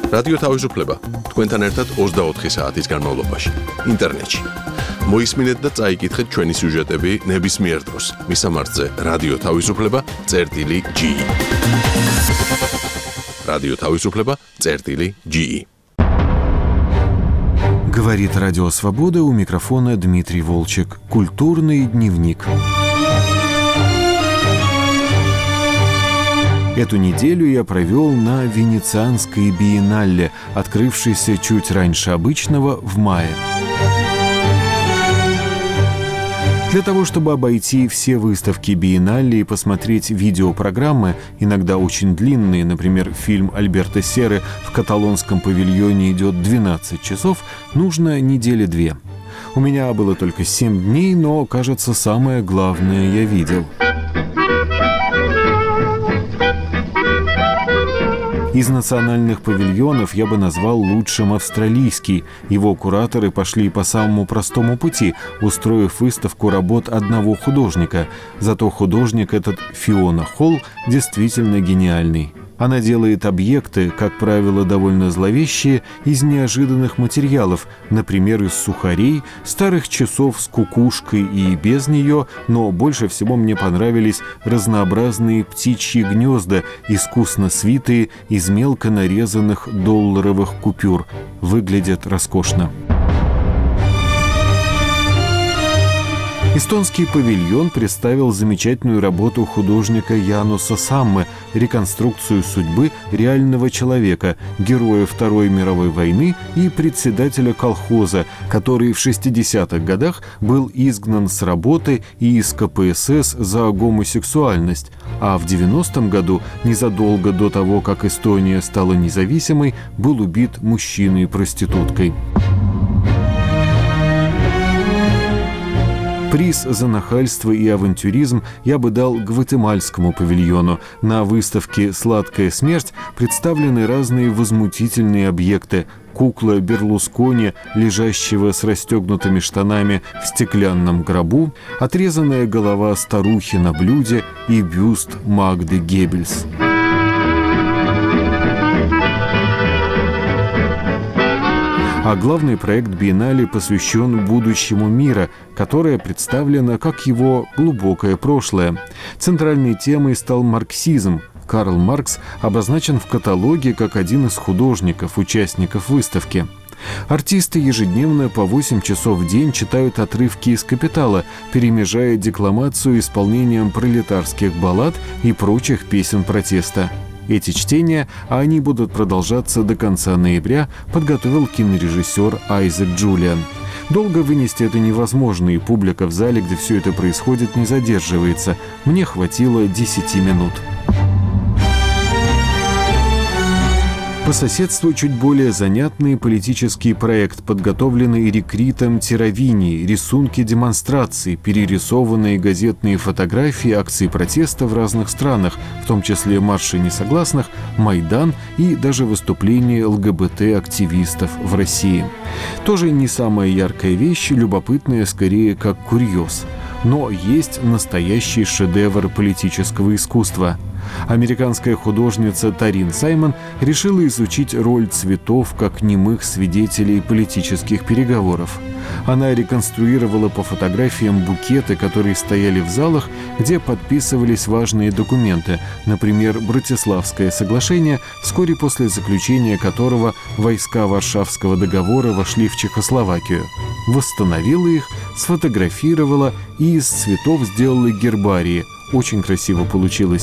რადიო თავისუფლება თქვენთან ერთად 24 საათის განმავლობაში ინტერნეტში. მოისმინეთ და წაიკითხეთ ჩვენი სიუჟეტები ნებისმიერ დროს მისამართზე რადიო თავისუფლება.ge. Радио Тависуфлеба.ge. Говорит Радио Свобода, у микрофона Дмитрий Волчек. Культурный дневник. Эту неделю я провел на Венецианской биеннале, открывшейся чуть раньше обычного в мае. Для того, чтобы обойти все выставки биеннале и посмотреть видеопрограммы, иногда очень длинные, например, фильм Альберто Серы в каталонском павильоне идет 12 часов, нужно недели 2. У меня было только 7 дней, но, кажется, самое главное я видел. Из национальных павильонов я бы назвал лучшим австралийский. Его кураторы пошли по самому простому пути, устроив выставку работ одного художника. Зато художник этот, Фиона Холл, действительно гениальный. Она делает объекты, как правило, довольно зловещие, из неожиданных материалов, например, из сухарей, старых часов с кукушкой и без нее, но больше всего мне понравились разнообразные птичьи гнезда, искусно свитые из мелко нарезанных долларовых купюр. Выглядят роскошно. Эстонский павильон представил замечательную работу художника Януса Саммы, реконструкцию судьбы реального человека, героя Второй мировой войны и председателя колхоза, который в 60-х годах был изгнан с работы и из КПСС за гомосексуальность, а в 90-м году, незадолго до того, как Эстония стала независимой, был убит мужчиной-проституткой. Приз за нахальство и авантюризм я бы дал Гватемальскому павильону. На выставке «Сладкая смерть» представлены разные возмутительные объекты. Кукла Берлускони, лежащего с расстегнутыми штанами в стеклянном гробу, отрезанная голова старухи на блюде и бюст Магды Геббельс. А главный проект биеннале посвящен будущему мира, которое представлено как его глубокое прошлое. Центральной темой стал марксизм. Карл Маркс обозначен в каталоге как один из художников, участников выставки. Артисты ежедневно по 8 часов в день читают отрывки из «Капитала», перемежая декламацию исполнением пролетарских баллад и прочих песен протеста. Эти чтения, а они будут продолжаться до конца ноября, подготовил кинорежиссер Айзек Джулиан. Долго вынести это невозможно, и публика в зале, где все это происходит, не задерживается. Мне хватило 10 минут. По соседству чуть более занятный политический проект, подготовленный Рикритом Тиравини, рисунки демонстраций, перерисованные газетные фотографии акций протеста в разных странах, в том числе марши несогласных, Майдан и даже выступления ЛГБТ-активистов в России. Тоже не самая яркая вещь, любопытная скорее как курьез. Но есть настоящий шедевр политического искусства. Американская художница Тарин Саймон решила изучить роль цветов как немых свидетелей политических переговоров. Она реконструировала по фотографиям букеты, которые стояли в залах, где подписывались важные документы, например, Братиславское соглашение, вскоре после заключения которого войска Варшавского договора вошли в Чехословакию. Восстановила их, сфотографировала и из цветов сделала гербарии. Очень красиво получилось.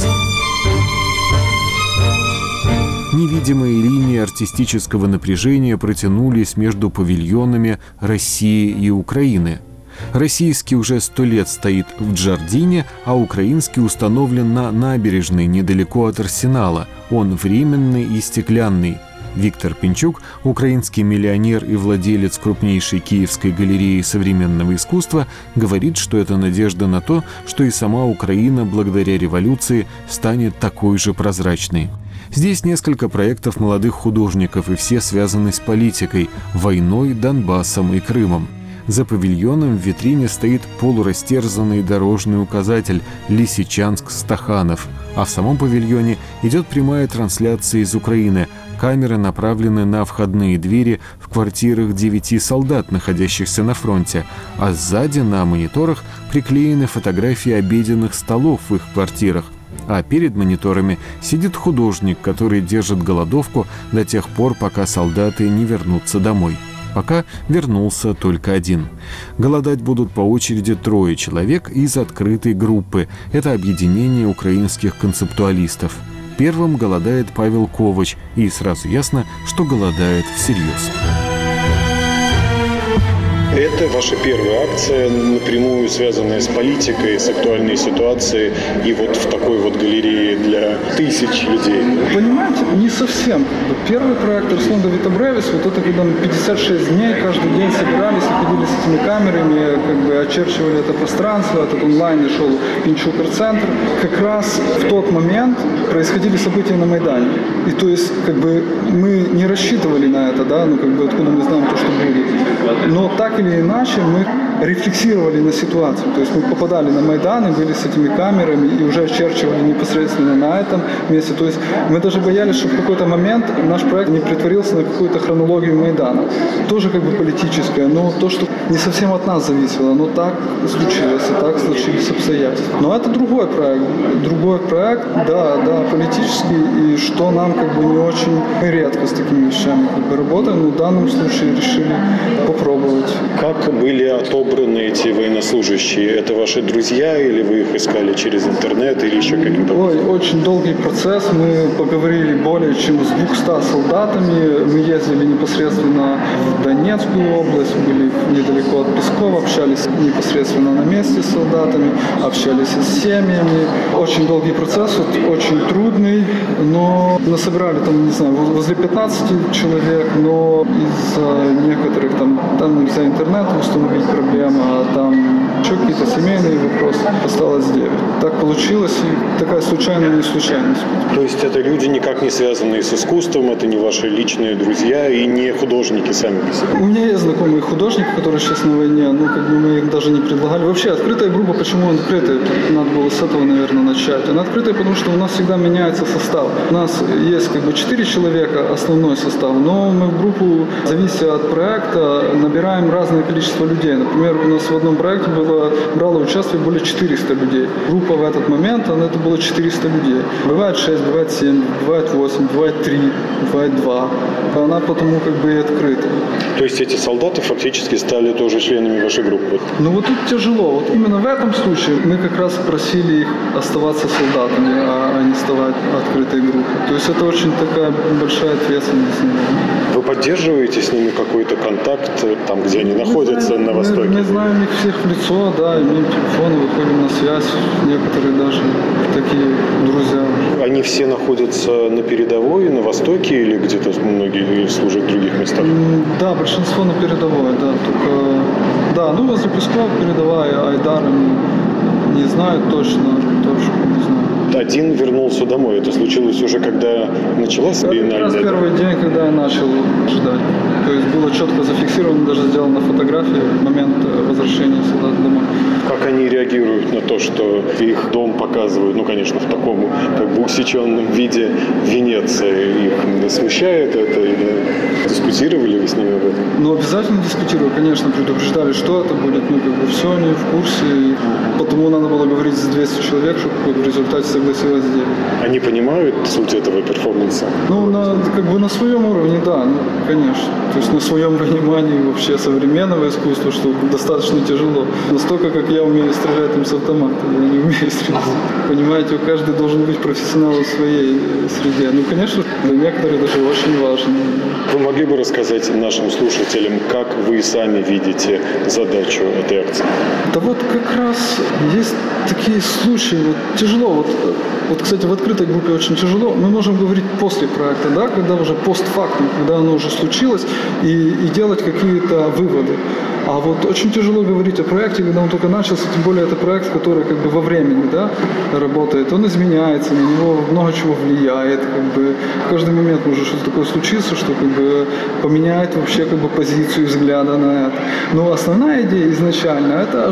Невидимые линии артистического напряжения протянулись между павильонами России и Украины. Российский уже 100 лет стоит в Джардине, а украинский установлен на набережной недалеко от Арсенала. Он временный и стеклянный. Виктор Пинчук, украинский миллионер и владелец крупнейшей киевской галереи современного искусства, говорит, что это надежда на то, что и сама Украина благодаря революции станет такой же прозрачной. Здесь несколько проектов молодых художников, и все связаны с политикой, войной, Донбассом и Крымом. За павильоном в витрине стоит полурастерзанный дорожный указатель «Лисичанск-Стаханов», а в самом павильоне идет прямая трансляция из Украины. Камеры направлены на входные двери в квартирах 9 солдат, находящихся на фронте, а сзади на мониторах приклеены фотографии обеденных столов в их квартирах. А перед мониторами сидит художник, который держит голодовку до тех пор, пока солдаты не вернутся домой. Пока вернулся только один. Голодать будут по очереди 3 человек из открытой группы. Это объединение украинских концептуалистов. Первым голодает Павел Ковач, и сразу ясно, что голодает всерьез. Это ваша первая акция, напрямую связанная с политикой, с актуальной ситуацией и вот в такой вот галерее для тысяч людей. Понимаете, не совсем. Первый проект «Руслан Давид Абревис», вот это когда мы 56 дней каждый день собирались и ходили с этими камерами, как бы очерчивали это пространство, этот онлайн и шел Пинчукер-центр. Как раз в тот момент происходили события на Майдане. И то есть, как бы, мы не рассчитывали на это, да, ну, как бы, откуда мы знаем то, что будет. Но так или иначе мы рефлексировали на ситуацию. То есть мы попадали на Майдан и были с этими камерами и уже очерчивали непосредственно на этом месте. То есть мы даже боялись, что в какой-то момент наш проект не притворился на какую-то хронологию Майдана. Тоже как бы политическое, но то, что не совсем от нас зависело, но так случилось, и так случились обстоятельства. Но это другой проект, да, политический, и что нам как бы не очень, мы редко с такими вещами как бы работаем, но в данном случае решили попробовать. Как были отобраны эти военнослужащие? Это ваши друзья или вы их искали через интернет или еще каким-то? Ой, очень долгий процесс. Мы поговорили более чем с 200 солдатами. Мы ездили непосредственно в Донецкую область, были недалеко от Пескова, общались непосредственно на месте с солдатами, общались с семьями. Очень долгий процесс, очень трудный, но насобирали там, не знаю, возле 15 человек, но из некоторых там нельзя интернет установить, проблема, а там еще какие-то семейные вопросы. Осталось 9. Так получилось, и такая случайная неслучайность. То есть это люди никак не связанные с искусством, это не ваши личные друзья и не художники сами по себе? У меня есть знакомые художники, которые сейчас на войне, ну, как бы мы их даже не предлагали. Вообще, открытая группа, почему она открытая? Надо было с этого, наверное, начать. Она открытая, потому что у нас всегда меняется состав. У нас есть как бы 4 человека, основной состав, но мы в группу, завися от проекта, набираем разное количество людей. Например, у нас в одном проекте брало участие более 400 людей. Группа в этот момент, это было 400 людей. Бывает 6, бывает 7, бывает 8, бывает 3, бывает 2. Она потому как бы и открыта. То есть эти солдаты фактически стали тоже членами вашей группы? Ну вот тут тяжело. Вот именно в этом случае мы как раз просили их оставаться солдатами, а не вставать открытой группой. То есть это очень такая большая ответственность. Вы поддерживаете с ними какой-то контакт там, где они находятся на Востоке? Мы знаем их всех в лицо, да, имеем телефоны, выходим на связь, некоторые даже такие друзья. Они все находятся на передовой, на Востоке или где-то многие служат в других местах? Да, большинство на передовой, да, только, да, ну возле Пескова передовая, Айдар, не знаю точно, не знаю. Один вернулся домой. Это случилось уже, когда началась биеннале? Как раз первый день, когда я начал ждать. То есть было четко зафиксировано, даже сделана фотография в момент возвращения солдат домой. Как они реагируют на то, что их дом показывают, ну, конечно, в таком как бы усеченном виде Венеции? Их смущает это? Или дискутировали вы с ними об этом? Ну, обязательно дискутировали, конечно, предупреждали, что это будет. Ну, как бы все они в курсе. Потому надо было говорить с 200 человек, чтобы в результате согласилось сделать. Они понимают суть этого перформанса? Ну, как бы на своем уровне, да, ну, конечно. То есть на своем понимании вообще современного искусства, что достаточно тяжело. Настолько, как я умею стрелять им с автомата, я не умею стрелять. Понимаете, каждый должен быть профессионалом в своей среде. Ну, конечно, для некоторых даже очень важно. Вы могли бы рассказать нашим слушателям, как вы сами видите задачу этой акции? Да вот как раз есть такие случаи, вот тяжело, вот, кстати, в открытой группе очень тяжело, мы можем говорить после проекта, да, когда уже постфактум, когда оно уже случилось, и делать какие-то выводы. А вот очень тяжело говорить о проекте, когда он только начался, тем более это проект, который как бы во времени, да, работает. Он изменяется, на него много чего влияет, как бы в каждый момент может что-то такое случиться, что как бы поменяет вообще как бы позицию взгляда на это. Но основная идея изначально – это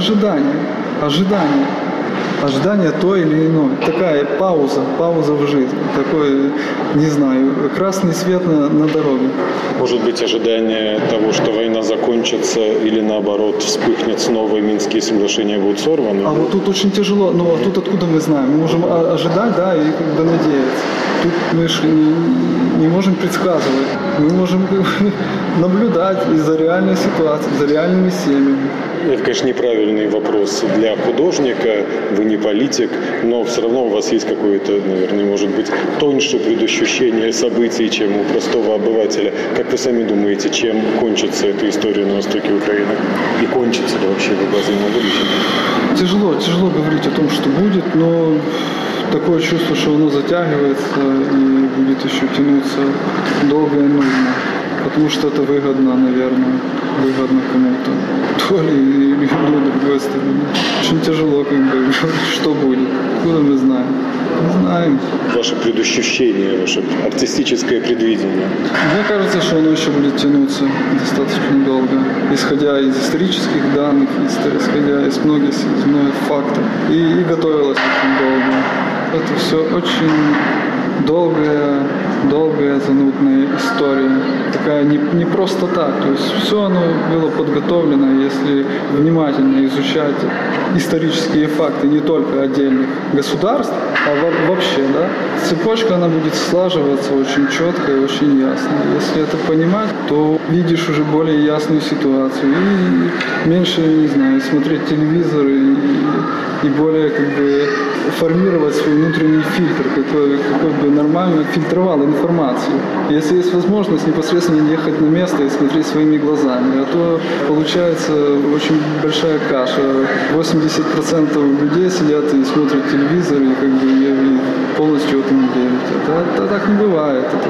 ожидание той или иной. Такая пауза в жизни. Такой, не знаю, красный свет на дороге. Может быть, ожидание того, что война закончится или наоборот вспыхнет снова и Минские соглашения будут сорваны? А вот тут очень тяжело. Ну, а тут откуда мы знаем? Мы можем ожидать, да, и как бы надеяться. Тут мы же не можем предсказывать. Мы можем наблюдать из-за реальной ситуации, за реальными семьями. Это, конечно, неправильный вопрос для художника, вы не политик, но все равно у вас есть какое-то, наверное, может быть, тоньше предощущение событий, чем у простого обывателя. Как вы сами думаете, чем кончится эта история на востоке Украины? И кончится ли вообще в обозримом будущем? Тяжело говорить о том, что будет, но такое чувство, что оно затягивается и будет еще тянуться долго и нужно. Потому что это выгодно, наверное, кому-то. То ли или другой стороны. Очень тяжело как бы говорить, что будет. Откуда мы знаем? Не знаем. Ваше предощущение, ваше артистическое предвидение. Мне кажется, что оно еще будет тянуться достаточно долго. Исходя из исторических данных, исходя из многих фактов. И готовилось очень долго. Это все очень долгая, занудная история. Такая не просто так. То есть все оно было подготовлено, если внимательно изучать исторические факты не только отдельных государств, а вообще, да. Цепочка, она будет слаживаться очень четко и очень ясно. Если это понимать, то видишь уже более ясную ситуацию и меньше, не знаю, смотреть телевизор и более как бы формировать свой внутренний фильтр, какой бы нормально фильтровал информацию. Если есть возможность непосредственно ехать на место и смотреть своими глазами, а то получается очень большая каша. 80% людей сидят и смотрят телевизор и как бы полностью этому верят. Это так не бывает, это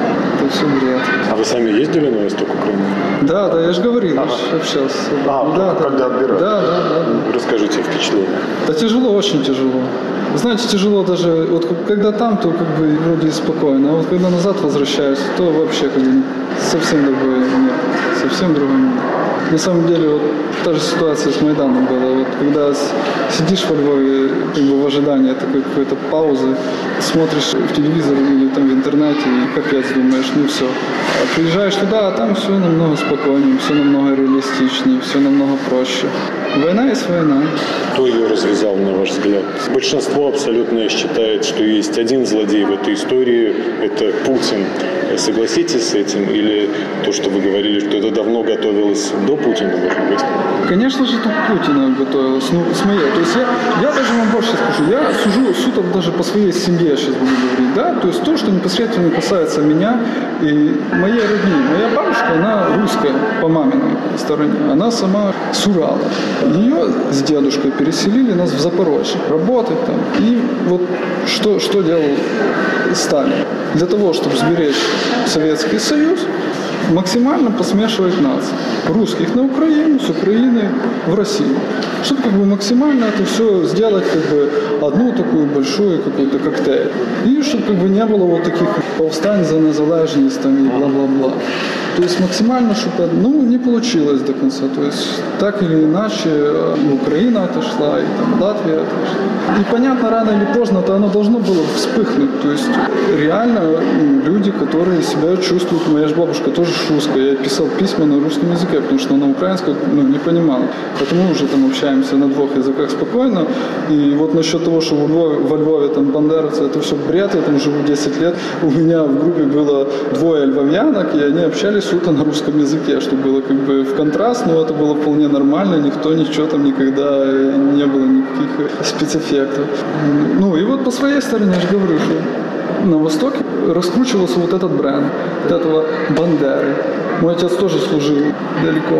все бред. А вы сами ездили на восток Украины? Да, я же говорил, я же общался. Когда отбирали? Да. Расскажите о впечатлениях. Да тяжело, очень тяжело. Знаете, тяжело даже, вот когда там, то как бы вроде спокойно, а вот когда назад возвращаешься, то вообще как бы совсем другой мир, совсем другой мир. На самом деле, вот та же ситуация с Майданом была. Вот когда сидишь во Львове как бы в ожидании такой какой-то паузы, смотришь в телевизор или там в интернете и капец думаешь, ну все. А приезжаешь туда, а там все намного спокойнее, все намного реалистичнее, все намного проще. Война есть война. Кто ее развязал, на ваш взгляд? Большинство абсолютно считает, что есть один злодей в этой истории – это Путин. Согласитесь с этим? Или то, что вы говорили, что это давно готовилось до Путина, может быть? Конечно же, тут Путина готовилось. Ну, с моей. То есть я даже вам больше скажу. Я сужу суток даже по своей семье, сейчас буду говорить. Да? То есть то, что непосредственно касается меня и моей родни. Моя бабушка, она русская по маминой стороне. Она сама с Урала. Ее с дедушкой переселили нас в Запорожье. Работать там. И вот что делал Сталин? Для того, чтобы сберечь Советский Союз, максимально посмешивать нации. Русских на Украину, с Украины в Россию. Чтобы как бы максимально это все сделать как бы одну такую большую какой-то коктейль. И чтобы как бы не было вот таких повстань за незалежность там и бла-бла-бла. То есть максимально, чтобы не получилось до конца. То есть так или иначе Украина отошла, и там Латвия отошла. И понятно, рано или поздно-то оно должно было вспыхнуть. То есть реально люди, которые себя чувствуют, моя же бабушка тоже русская, я писал письма на русском языке, потому что на украинском не понимал. Поэтому уже там общаемся на двух языках спокойно. И вот насчет того, что во Львове там бандеровцы, это все бред, я там живу 10 лет. У меня в группе было 2 львовянок, и они общались суто на русском языке, что было как бы в контраст, но это было вполне нормально, никто ничего там никогда не было никаких спецэффектов. Ну и вот по своей стороне я же говорю, что на Востоке раскручивался вот этот бренд, вот этого Бандеры. Мой отец тоже служил далеко,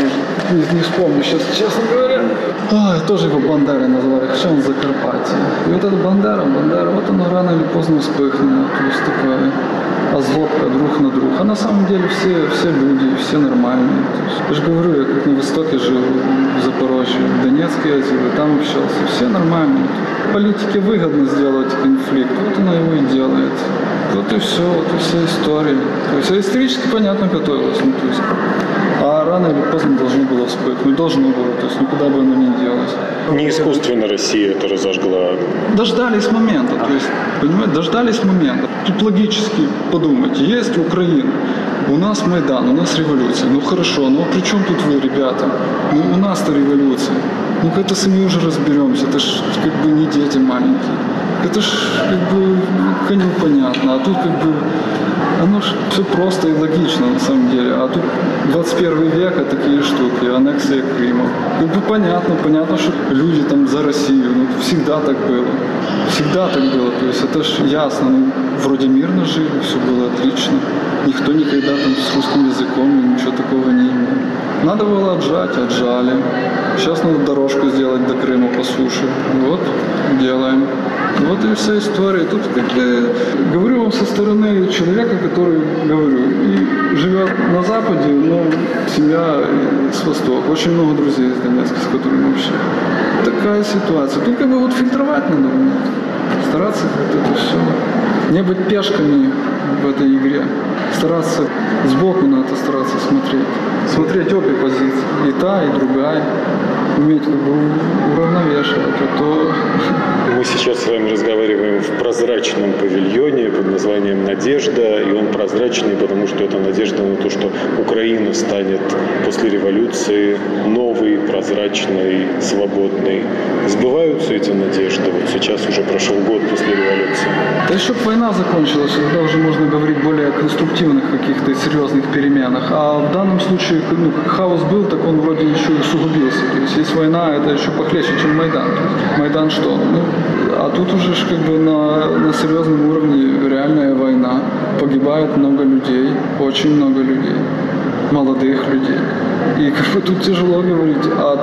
не вспомню сейчас, честно говоря. Тоже его Бандерой называли, хотя он Закарпатье. И вот эта Бандера, вот оно рано или поздно вспыхнуло. То есть такое злобка друг на друга. А на самом деле все люди, все нормальные. Я же говорю, я как на Востоке жил, в Запорожье, в Донецке ездил, и там общался. Все нормальные. Политике выгодно сделать конфликт, вот она его и делает. Вот и все, вот и вся история. То есть исторически, понятно, готовилась. Ну, то есть, а рано или поздно должно было вспыхнуть. Должно было, то есть никуда бы оно не делось. Не искусственно Россия это разожгла. Дождались момента, то есть, понимаете, дождались момента. Тут логически подумайте, есть Украина, у нас Майдан, у нас революция. Ну хорошо, ну при чем тут вы, ребята? Ну у нас-то революция. Ну как-то сами уже разберемся, это ж как бы не дети маленькие. Это ж как бы непонятно, а тут как бы оно ж все просто и логично на самом деле. А тут 21 век, а такие штуки, аннексия Крыма. Как бы понятно, что люди там за Россию, ну всегда так было. Всегда так было, то есть это ж ясно, ну вроде мирно жили, все было отлично. Никто никогда там с русским языком ничего такого не имел. Надо было отжали. Сейчас надо дорожку сделать до Крыма по суше. Вот, делаем. Вот и вся история. Тут, как я говорю вам со стороны человека, который, говорю, и живет на Западе, но семья с Востока. Очень много друзей из Донецка, с которыми вообще. Такая ситуация. Тут как бы вот фильтровать надо. Стараться как-то это все. Не быть пешками в этой игре. Стараться сбоку на это стараться смотреть. Смотреть обе позиции. И та, и другая. Уметь как бы уравновешивать. А то... Мы сейчас с вами разговариваем в прозрачном павильоне под названием «Надежда». И он прозрачный, потому что это надежда на то, что Украина станет после революции новой, прозрачной, свободной. Сбываются эти надежды? Вот сейчас уже прошел год после революции. Да еще бы война закончилась, тогда уже можно говорить более о конструктивных каких-то серьезных переменах. А в данном случае, ну, хаос был, так он вроде еще и усугубился. То есть есть война, это еще похлеще, чем Майдан. Майдан что? Ну, а тут уже как бы на серьезном уровне реальная война. Погибает много людей, очень много людей, молодых людей. И как бы тут тяжело говорить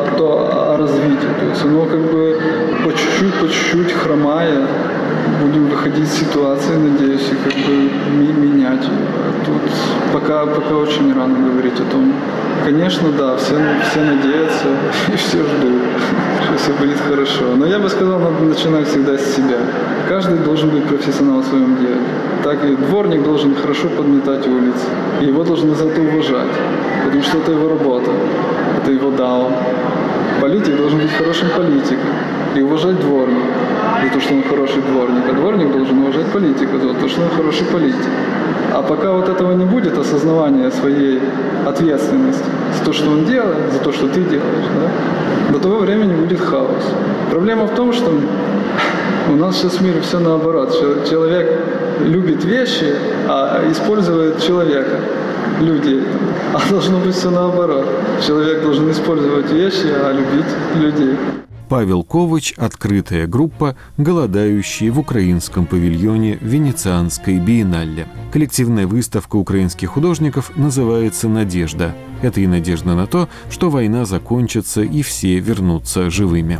о развитии. То есть оно как бы по чуть-чуть хромая. Будем выходить из ситуации, надеюсь, и как бы менять ее. Тут пока очень рано говорить о том. Конечно, да, все надеются и все ждут, что все будет хорошо. Но я бы сказал, надо начинать всегда с себя. Каждый должен быть профессионал в своем деле. Так и дворник должен хорошо подметать улицы. И его должны за это уважать, потому что это его работа, это его дао. Политик должен быть хорошим политиком и уважать дворника за то, что он хороший дворник. А дворник должен уважать политика за то, что он хороший политик. А пока вот этого не будет, осознавания своей ответственности за то, что он делает, за то, что ты делаешь, да, до того времени будет хаос. Проблема в том, что у нас сейчас в мире все наоборот. Человек любит вещи, а использует человека, людей. А должно быть все наоборот. Человек должен использовать вещи, а любить людей. Павел Ковач – открытая группа, голодающие в украинском павильоне Венецианской биеннале. Коллективная выставка украинских художников называется «Надежда». Это и надежда на то, что война закончится и все вернутся живыми.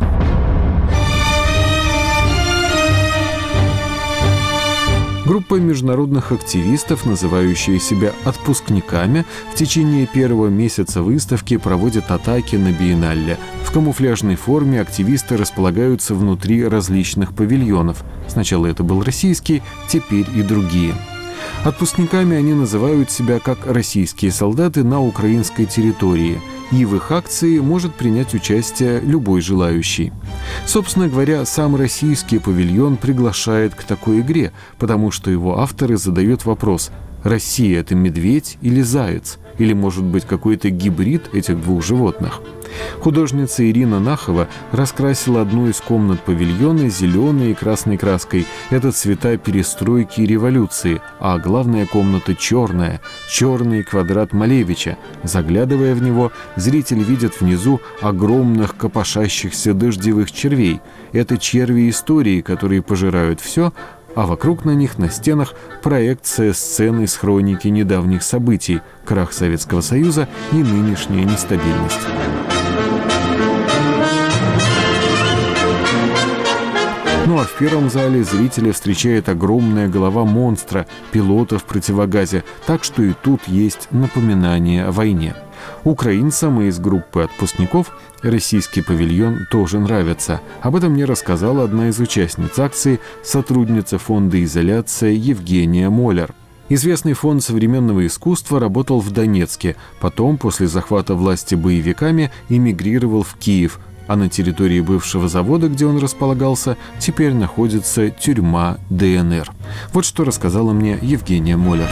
Группа международных активистов, называющая себя «отпускниками», в течение первого месяца выставки проводят атаки на биеннале. В камуфляжной форме активисты располагаются внутри различных павильонов. Сначала это был российский, теперь и другие. Отпускниками они называют себя как российские солдаты на украинской территории. И в их акции может принять участие любой желающий. Собственно говоря, сам российский павильон приглашает к такой игре, потому что его авторы задают вопрос: Россия – это медведь или заяц? Или, может быть, какой-то гибрид этих двух животных? Художница Ирина Нахова раскрасила одну из комнат павильона зеленой и красной краской. Это цвета перестройки и революции, а главная комната черная, черный квадрат Малевича. Заглядывая в него, зритель видит внизу огромных копошащихся дождевых червей. Это черви истории, которые пожирают все, а вокруг на них на стенах проекция сцены из хроники недавних событий, крах Советского Союза и нынешняя нестабильность. Ну а в первом зале зрителя встречает огромная голова монстра, пилота в противогазе, так что и тут есть напоминание о войне. Украинцам из группы отпускников российский павильон тоже нравится. Об этом мне рассказала одна из участниц акции, сотрудница фонда «Изоляция» Евгения Моллер. Известный фонд современного искусства работал в Донецке, потом, после захвата власти боевиками, эмигрировал в Киев, а на территории бывшего завода, где он располагался, теперь находится тюрьма ДНР. Вот что рассказала мне Евгения Моллер.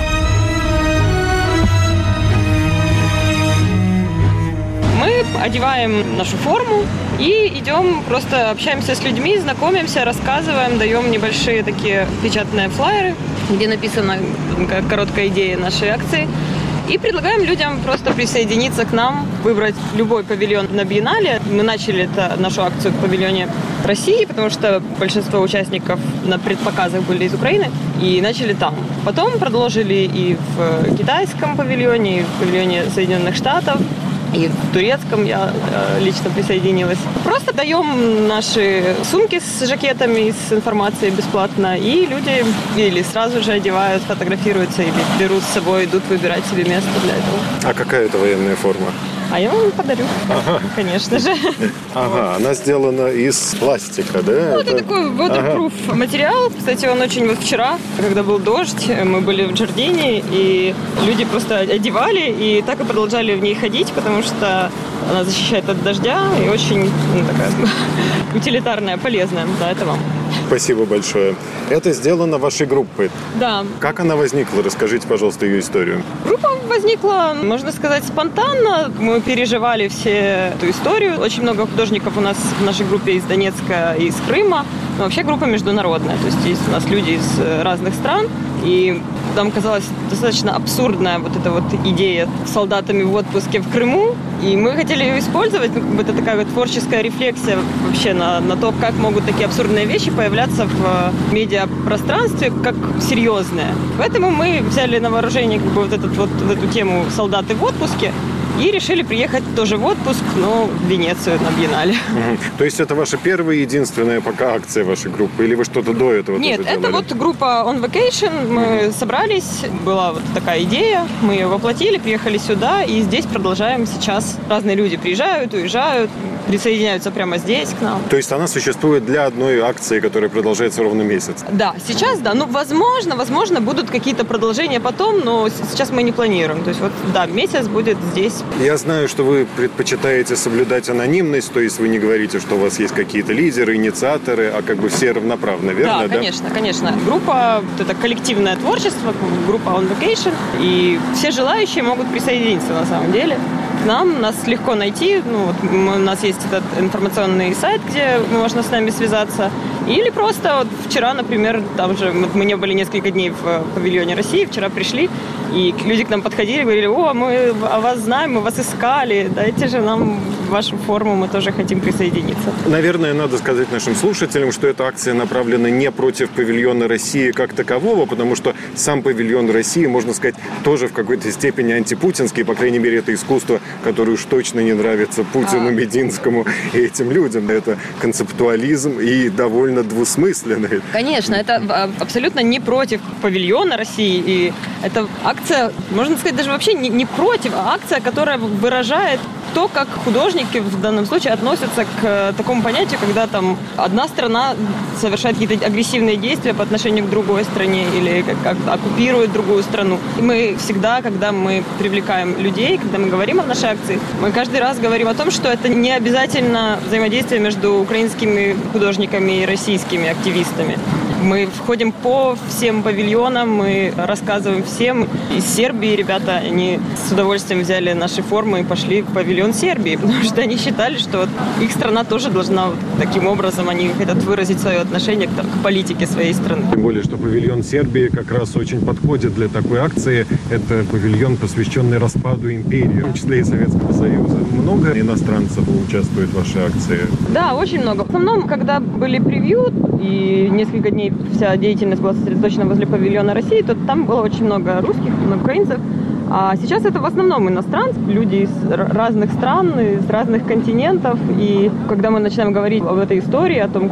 Мы одеваем нашу форму и идем, просто общаемся с людьми, знакомимся, рассказываем, даем небольшие такие печатные флаеры, где написана короткая идея нашей акции. И предлагаем людям просто присоединиться к нам, выбрать любой павильон на биеннале. Мы начали нашу акцию в павильоне России, потому что большинство участников на предпоказах были из Украины, и начали там. Потом продолжили и в китайском павильоне, и в павильоне Соединенных Штатов. И в турецком я лично присоединилась. Просто даем наши сумки с жакетами, с информацией бесплатно, и люди или сразу же одевают, фотографируются, или берут с собой, идут выбирать себе место для этого. А какая это военная форма? А я вам подарю, конечно же. Ага, она сделана из пластика, да? Ну, это такой waterproof материал. Кстати, он очень... Вот вчера, когда был дождь, мы были в Джардине, и люди просто одевали, и так и продолжали в ней ходить, потому что она защищает от дождя и очень такая утилитарная, полезная. Да, это вам. Спасибо большое. Это сделано вашей группой. Да. Как она возникла? Расскажите, пожалуйста, ее историю. Группа возникла, можно сказать, спонтанно. Мы переживали все эту историю. Очень много художников у нас в нашей группе из Донецка и из Крыма. Но вообще группа международная. То есть есть у нас люди из разных стран. И нам казалась достаточно абсурдная вот эта вот идея с солдатами в отпуске в Крыму. И мы хотели ее использовать. Это такая вот творческая рефлексия вообще на то, как могут такие абсурдные вещи появляться в медиапространстве как серьезные. Поэтому мы взяли на вооружение вот эту тему «Солдаты в отпуске» и решили приехать тоже в отпуск, но в Венецию на биеннале. То есть это ваша первая и единственная пока акция вашей группы? Или вы что-то до этого Нет, тоже делали? это вот группа On Vacation. Мы собрались, была вот такая идея, мы ее воплотили, приехали сюда, и здесь продолжаем сейчас. Разные люди приезжают, уезжают, присоединяются прямо здесь к нам. То есть она существует для одной акции, которая продолжается ровно месяц? Да, сейчас да. Ну, возможно, будут какие-то продолжения потом, но сейчас мы не планируем. То есть вот, да, месяц будет здесь. Я знаю, что вы предпочитаете соблюдать анонимность, то есть вы не говорите, что у вас есть какие-то лидеры, инициаторы, а как бы все равноправно, верно? Да, конечно. Группа, это коллективное творчество, группа On Vacation, и все желающие могут присоединиться на самом деле. К нам, нас легко найти, у нас есть этот информационный сайт, где можно с нами связаться. Или просто вот вчера, например, там же мы не были несколько дней в павильоне России, вчера пришли, и люди к нам подходили и говорили: о, мы о вас знаем, мы вас искали, дайте же нам вашу форму, мы тоже хотим присоединиться. Наверное, надо сказать нашим слушателям, что эта акция направлена не против павильона России как такового, потому что сам павильон России, можно сказать, тоже в какой-то степени антипутинский, по крайней мере, это искусство, которое уж точно не нравится Путину, Мединскому и этим людям. Это концептуализм и довольно двусмысленный. Конечно, это абсолютно не против павильона России, и это акция, можно сказать, даже вообще не против, а акция, которая выражает то, как художники в данном случае относятся к такому понятию, когда там одна страна совершает какие-то агрессивные действия по отношению к другой стране или как оккупирует другую страну. И мы всегда, когда мы привлекаем людей, когда мы говорим о нашей акции, мы каждый раз говорим о том, что это не обязательно взаимодействие между украинскими художниками и российскими активистами. Мы входим по всем павильонам, мы рассказываем всем. Из Сербии ребята, они с удовольствием взяли наши формы и пошли в павильон Сербии, потому что они считали, что вот их страна тоже должна вот таким образом, они хотят выразить свое отношение к политике своей страны. Тем более, что павильон Сербии как раз очень подходит для такой акции. Это павильон, посвященный распаду империи, в том числе и Советского Союза. Много иностранцев участвует в вашей акции? Да, очень много. В основном, когда были превью и несколько дней вся деятельность была сосредоточена возле павильона России, то там было очень много русских, много украинцев. А сейчас это в основном иностранцы, люди из разных стран, из разных континентов. И когда мы начинаем говорить об этой истории, о том, как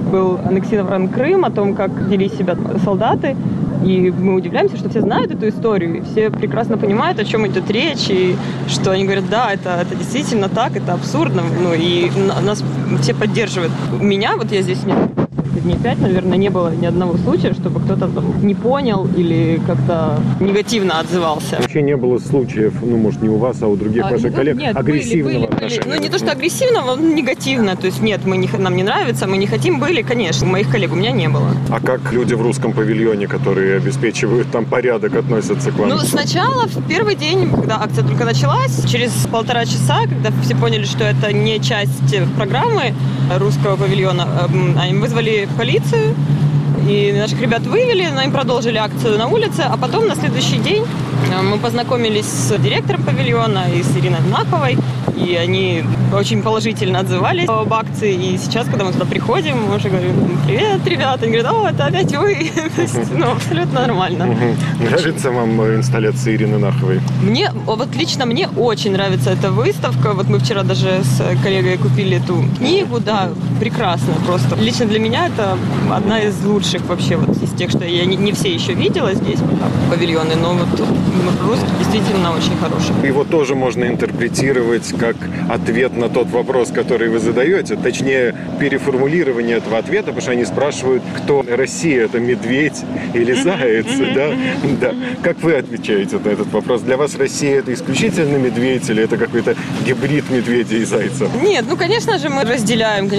был аннексирован Крым, о том, как вели себя солдаты. И мы удивляемся, что все знают эту историю, и все прекрасно понимают, о чем идет речь, и что они говорят, да, это действительно так, это абсурдно, и нас все поддерживают. У меня, вот я здесь дней 5, наверное, не было ни одного случая, чтобы кто-то не понял или как-то негативно отзывался. Вообще не было случаев, может, не у вас, а у других ваших коллег, нет, агрессивного были. отношения? Не то, что агрессивного, негативно. То есть нет, нам не нравится, мы не хотим, были, конечно. У моих коллег у меня не было. А как люди в русском павильоне, которые обеспечивают там порядок, относятся к вам? Сначала, в первый день, когда акция только началась, через 1,5 часа, когда все поняли, что это не часть программы русского павильона, они вызвали полицию, и наших ребят вывели, но им продолжили акцию на улице, а потом на следующий день мы познакомились с директором павильона и с Ириной Наховой, и они очень положительно отзывались об акции, и сейчас, когда мы туда приходим, мы уже говорим, привет, ребята, они говорят, это опять вы, абсолютно нормально. Нравится вам инсталляция Ирины Наховой? Лично мне очень нравится эта выставка, вот мы вчера даже с коллегой купили эту книгу, да, прекрасно просто. Лично для меня это одна из лучших вообще из тех, что я не все еще видела здесь, павильоны, но русский действительно очень хороший. Его тоже можно интерпретировать как ответ на тот вопрос, который вы задаете, точнее, переформулирование этого ответа, потому что они спрашивают, кто Россия, это медведь или заяц, да? Как вы отвечаете на этот вопрос? Для вас Россия это исключительно медведь или это какой-то гибрид медведя и зайца? Нет, конечно же мы разделяем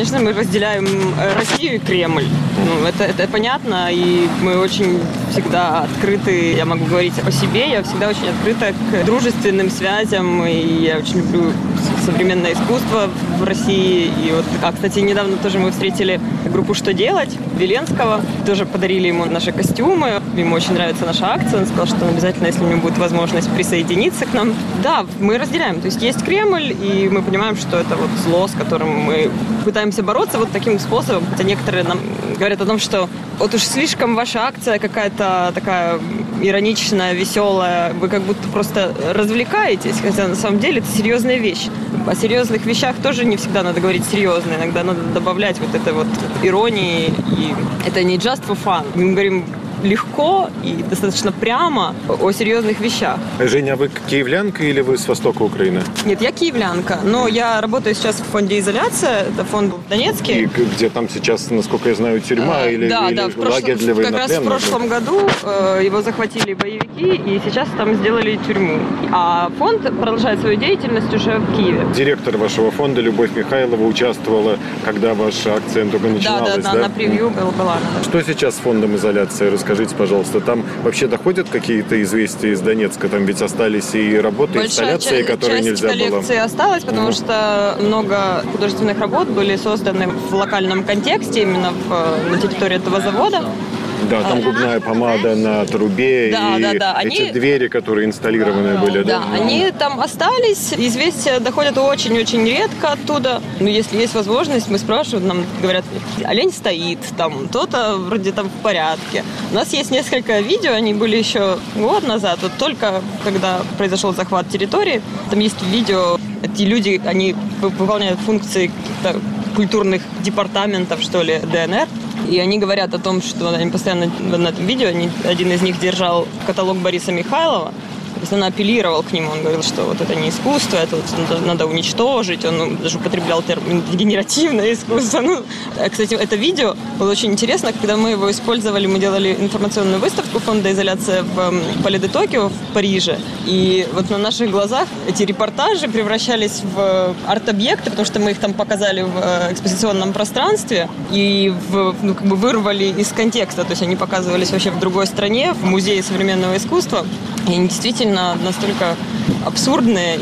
Россию и Кремль. Это понятно, и мы очень всегда открыты, я могу говорить о себе, я всегда очень открыта к дружественным связям, и я очень люблю современное искусство в России. И кстати, недавно тоже мы встретили группу «Что делать» Веленского, тоже подарили ему наши костюмы, ему очень нравится наша акция, он сказал, что обязательно, если у него будет возможность присоединиться к нам. Да, мы разделяем, то есть Кремль, и мы понимаем, что это зло, с которым мы пытаемся бороться таким способом, хотя некоторые нам говорят о том, что уж слишком ваша акция какая-то такая ироничная, веселая, вы как будто просто развлекаетесь, хотя на самом деле это серьезная вещь. О серьезных вещах тоже не всегда надо говорить серьезно, иногда надо добавлять этой иронии, и это не just for fun. Мы говорим легко и достаточно прямо о серьезных вещах. Женя, а вы киевлянка или вы с востока Украины? Нет, я киевлянка, но я работаю сейчас в фонде «Изоляция», это фонд в Донецке. И где там сейчас, насколько я знаю, тюрьма или лагерь для военнопленных? Как раз в прошлом году его захватили боевики, и сейчас там сделали тюрьму. А фонд продолжает свою деятельность уже в Киеве. Директор вашего фонда Любовь Михайлова участвовала, когда ваша акция только начиналась, да? На превью была. Что сейчас с фондом «Изоляция»? Расскажите, пожалуйста, там вообще доходят какие-то известия из Донецка? Там ведь остались и работы, и инсталляции, которые нельзя было. Часть коллекции осталась, потому что много художественных работ были созданы в локальном контексте, именно на территории этого завода. Да, там губная помада на трубе, эти двери, которые инсталлированы были. Да, они там остались. Известия доходят очень-очень редко оттуда. Но если есть возможность, мы спрашиваем, нам говорят, олень стоит, там то-то вроде там в порядке. У нас есть несколько видео, они были еще год назад, только когда произошел захват территории. Там есть видео, эти люди, они выполняют функции каких-то культурных департаментов, что ли, ДНР. И они говорят о том, что они постоянно на этом видео, один из них держал каталог Бориса Михайлова, то есть он апеллировал к нему, он говорил, что это не искусство, это надо уничтожить, он даже употреблял термин «генеративное искусство». Кстати, это видео было очень интересно, когда мы его использовали, мы делали информационную выставку фонда «Изоляция» в Пале де Токио в Париже, и на наших глазах эти репортажи превращались в арт-объекты, потому что мы их там показали в экспозиционном пространстве и вырвали из контекста, то есть они показывались вообще в другой стране, в Музее современного искусства, и они действительно настолько абсурдные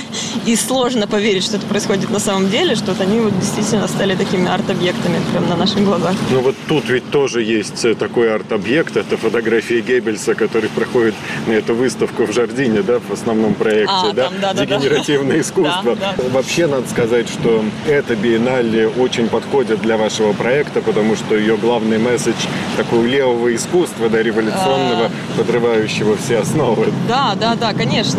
и сложно поверить, что это происходит на самом деле, что они действительно стали такими арт-объектами прямо на наших глазах. Тут ведь тоже есть такой арт-объект, это фотографии Геббельса, который проходит на эту выставку в Жардине, да, в основном проекте, дегенеративное искусство. Вообще, надо сказать, что эта биеннале очень подходит для вашего проекта, потому что ее главный месседж такого левого искусства, революционного, подрывающего все основы. Да, конечно. И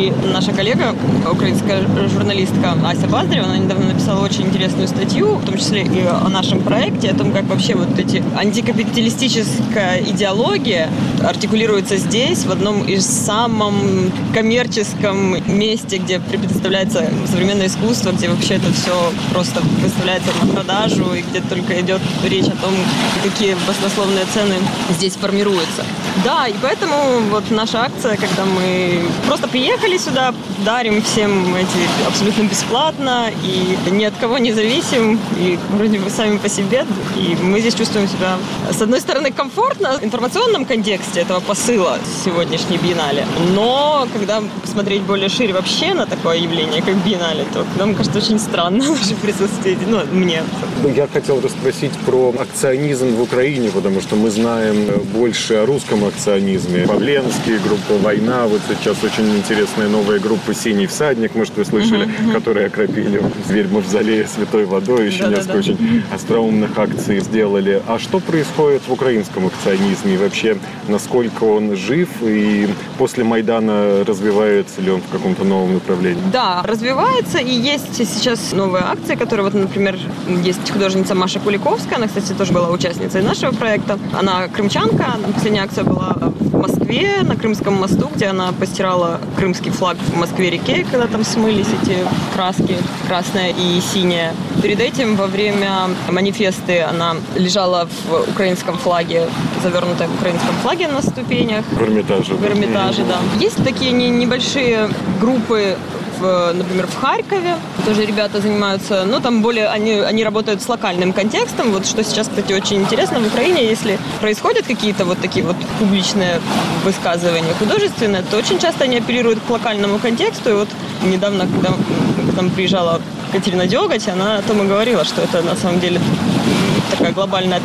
И наша коллега, украинская журналистка Ася Баздарева, она недавно написала очень интересную статью, в том числе и о нашем проекте, о том, как вообще вот эти антикапиталистическая идеология артикулируется здесь, в одном из самом коммерческом месте, где представляется современное искусство, где вообще это все просто выставляется на продажу, и где только идет речь о том, какие баснословные цены здесь формируются. Да, и поэтому вот наша акция, когда мы просто приехали сюда, дарим всем эти абсолютно бесплатно, и ни от кого не зависим, и вроде бы сами по себе, и мы здесь чувствуем себя, с одной стороны, комфортно в информационном контексте этого посыла сегодняшней биеннале, но когда смотреть более шире вообще на такое явление, как биеннале, то нам кажется очень странно наше присутствие, мне. Я хотел расспросить про акционизм в Украине, потому что мы знаем больше о русском акционизме. Павленский, группа «Война», вот сейчас очень интересная новая группа «Синий всадник», может, вы слышали, которые окропили зверь мавзолея святой водой, еще несколько очень остроумных акций сделали. А что происходит в украинском акционизме и вообще, насколько он жив и после Майдана развивается ли он в каком-то новом направлении? Да, развивается, и есть сейчас новые акции, которые, вот, например, есть художница Маша Куликовская, она, кстати, тоже была участницей нашего проекта. Она крымчанка, последняя акция была в Москве, на Крымском мосту, где она постирала крымский флаг в Москве-реке, когда там смылись эти краски, красная и синяя. Перед этим, во время манифесты, она лежала в украинском флаге, завернутая в украинском флаге на ступенях. В Эрмитаже. В Эрмитаже, да. Есть такие небольшие группы, например, в Харькове. Тоже ребята занимаются, там более, они работают с локальным контекстом. Вот что сейчас, кстати, очень интересно в Украине, если происходят какие-то вот такие вот публичные высказывания художественные, то очень часто они апеллируют к локальному контексту. И вот недавно, когда к нам приезжала Катерина Дёготь, она о том и говорила, что это на самом деле такая глобальная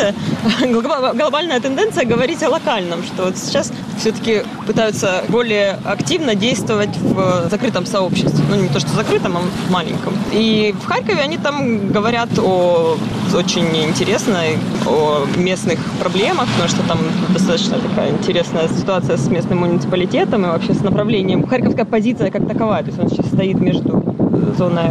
тенденция говорить о локальном, что вот сейчас все-таки пытаются более активно действовать в закрытом сообществе. Не то, что закрытом, а маленьком. И в Харькове они там говорят очень интересно о местных проблемах, потому что там достаточно такая интересная ситуация с местным муниципалитетом и вообще с направлением. Харьковская позиция как таковая, то есть она сейчас стоит между зоной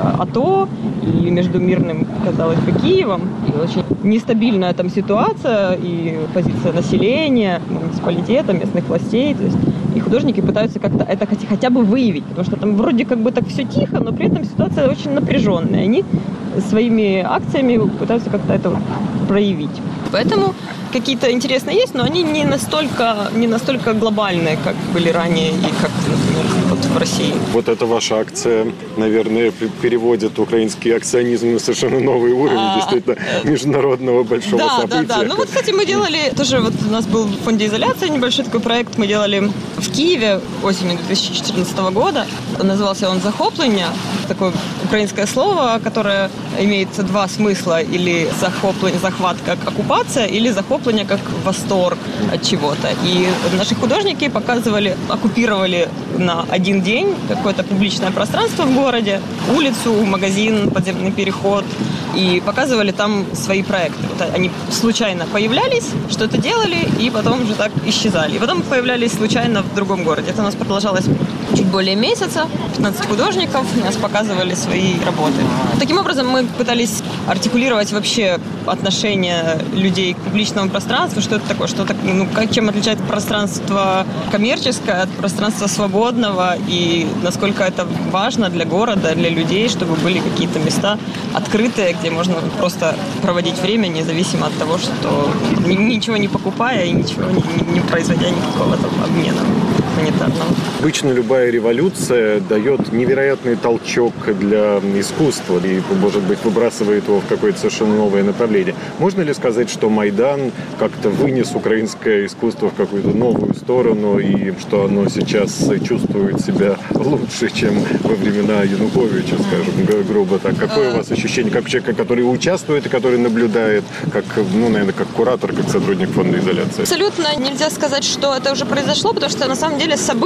АТО и между мирным, казалось бы, Киевом. И очень нестабильная там ситуация и позиция населения, муниципалитета, местных властей. То есть и художники пытаются как-то это хотя бы выявить, потому что там вроде как бы так все тихо, но при этом ситуация очень напряженная. Они своими акциями пытаются как-то это проявить. Поэтому какие-то интересные есть, но они не настолько глобальные, как были ранее и как, например, вот в России. Вот эта ваша акция, наверное, переводит украинский акционизм на совершенно новый уровень, действительно, международного большого события. Да. Вот, кстати, мы делали тоже, вот у нас был в фонде изоляции небольшой такой проект, мы делали в Киеве осенью 2014 года. Назывался он «Захоплення». Такое украинское слово, которое имеет два смысла. Или захват как оккупация, или захопление как восторг от чего-то. И наши художники оккупировали на один день какое-то публичное пространство в городе, улицу, магазин, подземный переход, и показывали там свои проекты. Вот они случайно появлялись, что-то делали, и потом уже так исчезали. И потом появлялись случайно в другом городе. Это у нас продолжалось чуть более месяца. 15 художников нас показывали свои работы. Таким образом, мы пытались артикулировать вообще отношение людей к публичному пространству, что это такое, чем отличает пространство коммерческое от пространства свободного, и насколько это важно для города, для людей, чтобы были какие-то места открытые, где можно просто проводить время, независимо от того, что ничего не покупая и ничего не производя никакого там обмена монетарного. Обычно любая революция дает невероятный толчок для искусства и, может быть, выбрасывает его в какое-то совершенно новое направление. Можно ли сказать, что Майдан как-то вынес украинское искусство в какую-то новую сторону и что оно сейчас чувствует себя лучше, чем во времена Януковича, скажем, грубо так? Какое у вас ощущение, как человека, который участвует и который наблюдает, как, наверное, как куратор, как сотрудник фонда изоляции? Абсолютно нельзя сказать, что это уже произошло, потому что на самом деле события,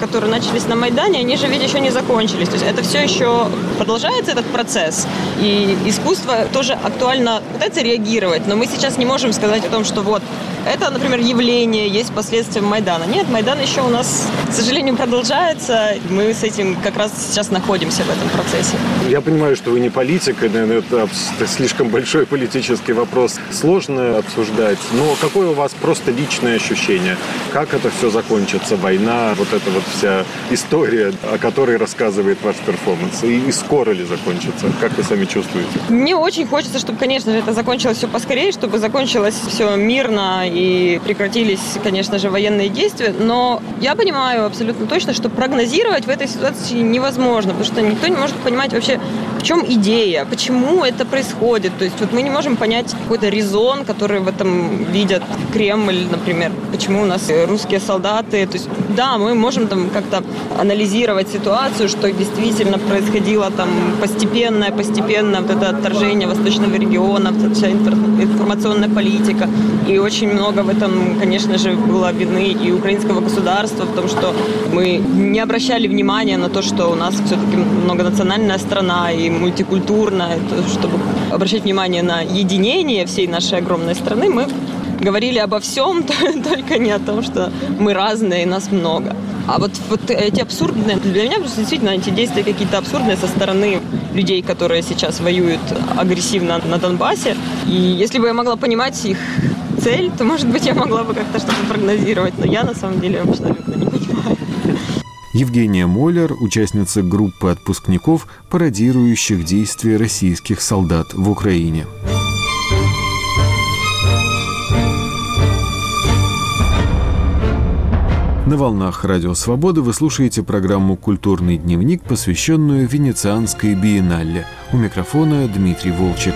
которые начались на Майдане, они же ведь еще не закончились. То есть это все еще продолжается, этот процесс. И искусство тоже актуально пытается реагировать. Но мы сейчас не можем сказать о том, что вот это, например, явление, есть последствия Майдана. Нет, Майдан еще у нас, к сожалению, продолжается. Мы с этим как раз сейчас находимся в этом процессе. Я понимаю, что вы не политик, и, наверное, это слишком большой политический вопрос. Сложно обсуждать. Но какое у вас просто личное ощущение? Как это все закончится? Война, вот эта вот вся история, о которой рассказывает ваш перформанс. И скоро ли закончится? Как вы сами чувствуете? Мне очень хочется, чтобы, конечно же, это закончилось все поскорее, чтобы закончилось все мирно и прекратились, конечно же, военные действия. Но я понимаю абсолютно точно, что прогнозировать в этой ситуации невозможно, потому что никто не может понимать вообще, в чем идея, почему это происходит. То есть вот мы не можем понять какой-то резон, который в этом видят Кремль, например. Почему у нас русские солдаты. То есть да, мы можем там как-то анализировать ситуацию, что действительно происходило там постепенно вот это отторжение восточного региона, вся информационная политика. И очень много в этом, конечно же, было вины и украинского государства в том, что мы не обращали внимания на то, что у нас все-таки многонациональная страна и мультикультурная. Чтобы обращать внимание на единение всей нашей огромной страны, мы говорили обо всем, только не о том, что мы разные и нас много. А вот эти абсурдные, для меня просто действительно эти действия какие-то абсурдные со стороны людей, которые сейчас воюют агрессивно на Донбассе. И если бы я могла понимать их цель, то, может быть, я могла бы как-то что-то прогнозировать. Но я, на самом деле, абсолютно не понимаю. Евгения Моллер, участница группы отпускников, пародирующих действия российских солдат в Украине. На волнах Радио Свобода вы слушаете программу «Культурный дневник», посвященную Венецианской биеннале. У микрофона Дмитрий Волчек.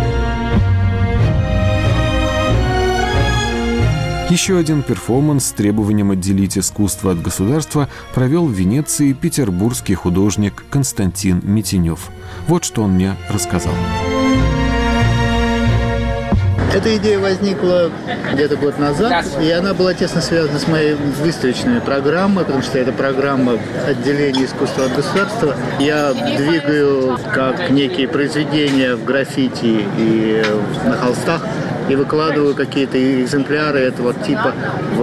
Еще один перформанс с требованием отделить искусство от государства провел в Венеции петербургский художник Константин Митенев. Вот что он мне рассказал. Эта идея возникла где-то год назад, и она была тесно связана с моей выставочной программой, потому что это программа отделения искусства от государства. Я двигаю как некие произведения в граффити и на холстах, и выкладываю какие-то экземпляры этого типа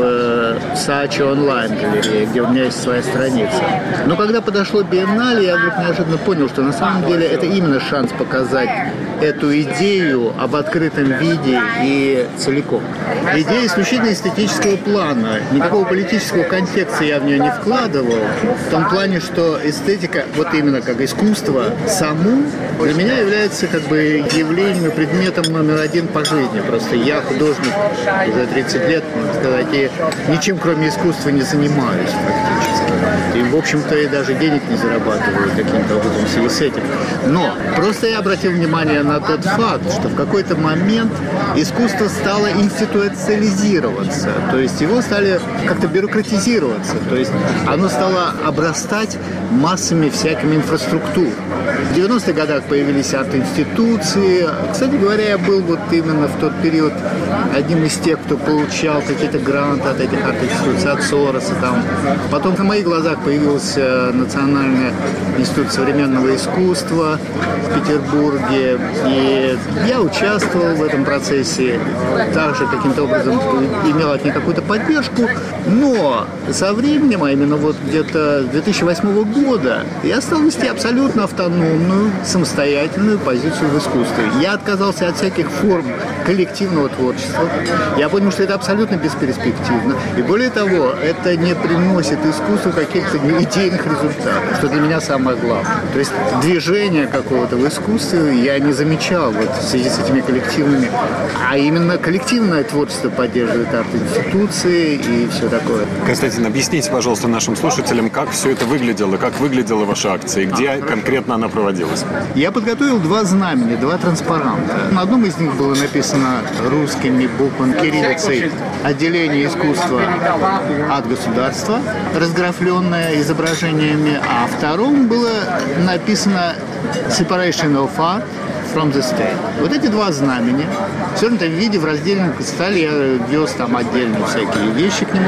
в Саачи онлайн-галерее, где у меня есть своя страница. Но когда подошло биеннале, я вдруг неожиданно понял, что на самом деле это именно шанс показать эту идею об открытом виде и целиком. Идея исключительно эстетического плана. Никакого политического контекста я в нее не вкладывал. В том плане, что эстетика, вот именно как искусство, само для меня является как бы явлением и предметом номер один по жизни. Просто я художник уже 30 лет, можно сказать, и ничем кроме искусства не занимаюсь практически. И, в общем-то, и даже денег не зарабатываю каким-то образом в связи с этим. Но просто я обратил внимание на тот факт, что в какой-то момент искусство стало институциализироваться, то есть его стали как-то бюрократизироваться, то есть оно стало обрастать массами всякими инфраструктур. В 90-х годах появились арт-институции. Кстати говоря, я был вот именно в тот период одним из тех, кто получал какие-то гранты от этих арт-институций, от Сороса там. Потом на моих глазах появился Национальный институт современного искусства в Петербурге. И я участвовал в этом процессе, также каким-то образом имел от них какую-то поддержку. Но со временем, а именно вот где-то 2008 года, я стал вести абсолютно автономную, самостоятельную позицию в искусстве. Я отказался от всяких форм коллективного творчества. Я понял, что это абсолютно бесперспективно. И более того, это не приносит искусству каких-то идейных результатов, что для меня самое главное. То есть движение какого-то в искусстве я не замечал вот в связи с этими коллективными. А именно коллективное творчество поддерживает арт-институции и все такое. Константин, объясните, пожалуйста, нашим слушателям, как все это выглядело, как выглядела ваша акция, и где конкретно она проводилась? Я подготовил два знамени, два транспаранта. На одном из них было написано русскими буквами кириллицей «Отделение искусства от государства», разграфленное изображениями, а втором было написано «Separation of Art from the State». Вот эти два знамени в свернутом виде в раздельном столе я вез там отдельно всякие вещи к нему.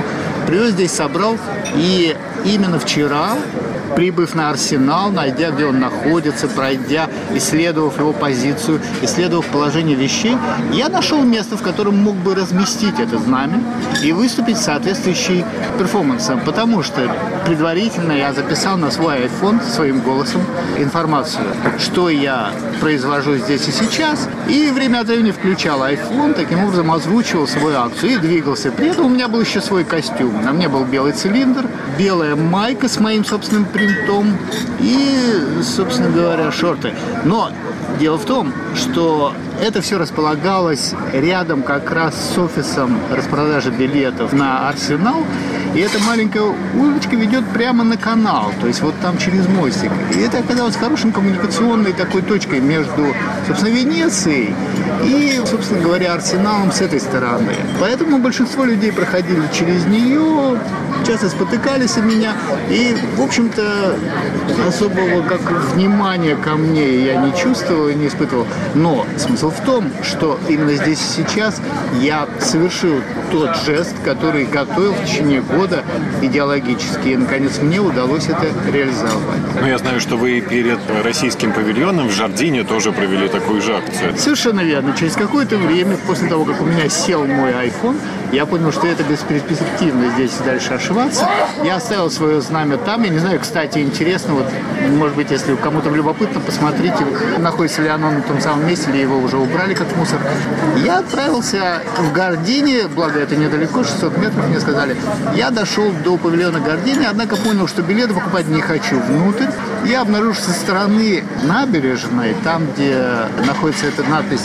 привез здесь, собрал. И именно вчера, прибыв на Арсенал, найдя, где он находится, пройдя, исследовав его позицию, исследовав положение вещей, я нашел место, в котором мог бы разместить это знамя и выступить с соответствующим перформансом, потому что предварительно я записал на свой iPhone своим голосом информацию, что я произвожу здесь и сейчас, и время от времени включал iPhone, таким образом озвучивал свою акцию и двигался. При этом у меня был еще свой костюм. На мне был белый цилиндр, белая майка с моим собственным принтом и, собственно говоря, шорты. Но дело в том, что это все располагалось рядом как раз с офисом распродажи билетов на Арсенал. И эта маленькая улочка ведет прямо на канал, то есть вот там через мостик. И это оказалось хорошей коммуникационной такой точкой между, собственно, Венецией и, собственно говоря, Арсеналом с этой стороны. Поэтому большинство людей проходили через нее, часто спотыкались о меня. И, в общем-то, особого как внимания ко мне я не чувствовал и не испытывал. Но смысл в том, что именно здесь и сейчас я совершил тот жест, который готовил в течение года идеологически. И, наконец, мне удалось это реализовать. Ну, я знаю, что вы перед российским павильоном в Жардине тоже провели такую же акцию. Совершенно верно. Через какое-то время, после того, как у меня сел мой iPhone, я понял, что это бесперспективно здесь дальше ошиваться. Я оставил свое знамя там. Я не знаю, кстати, интересно, вот, может быть, если кому-то любопытно, посмотрите, находится ли оно на том самом месте, или его уже убрали как мусор. Я отправился в Гардини, благо это недалеко, 600 метров, мне сказали. Я дошел до павильона Гардини, однако понял, что билеты покупать не хочу внутрь. Я обнаружил со стороны набережной, там, где находится эта надпись